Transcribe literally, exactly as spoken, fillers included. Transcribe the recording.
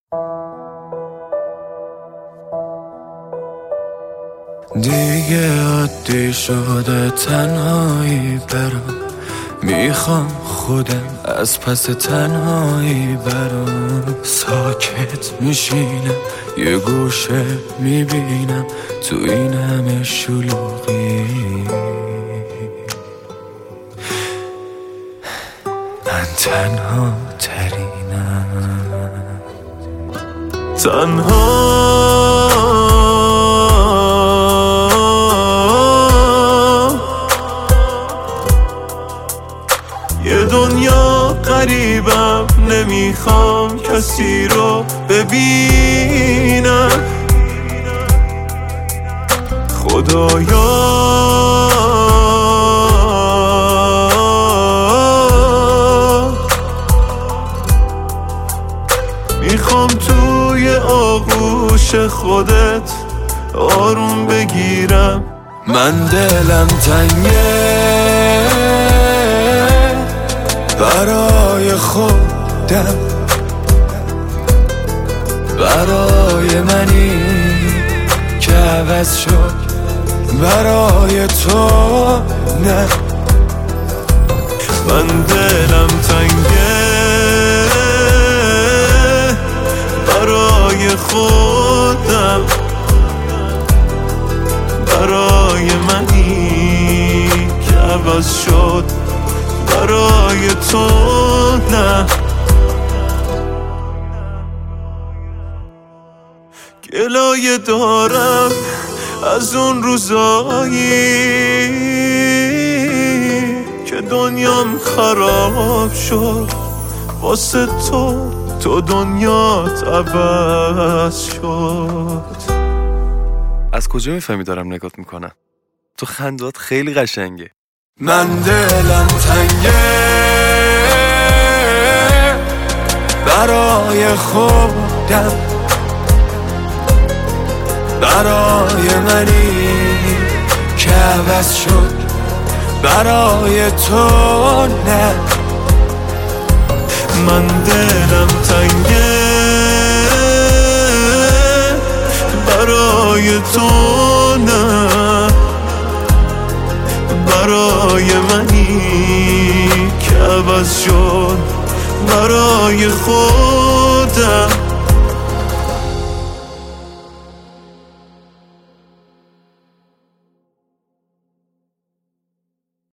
دیگه عادی شده تنهایی برام، میخوام خودم از پس تنهایی برام. ساکت میشینم یه گوشه میبینم تو این همه شلوغی، من تنها ترینم. تنها یه دنیا غریبم، نمیخوام کسی رو ببینم. خدایا میخوام توی آغوش خودت آروم بگیرم. من دلم تنگه برای خودم، برای منی که عوض شد، برای تو نه. من دلم تنگه برای خودم، برای منی که عوض شد، برای تو نه. گلایه دارم از اون روزایی که دنیام خراب شد واسه تو، تو دنیات عوض شد. از کجا میفهمی دارم نگات میکنم؟ تو خندات خیلی قشنگه. من دلم تنگه برای خودم، برای منی که عوض شد، برای تو نه. من دلم تنگه برای تو نه، برای منی که عوض شد، برای خودم.